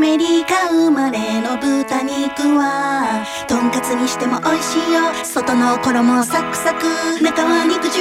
メリカ生まれの豚肉はとんかつにしても美味しいよ。外の衣サクサク中は肉汁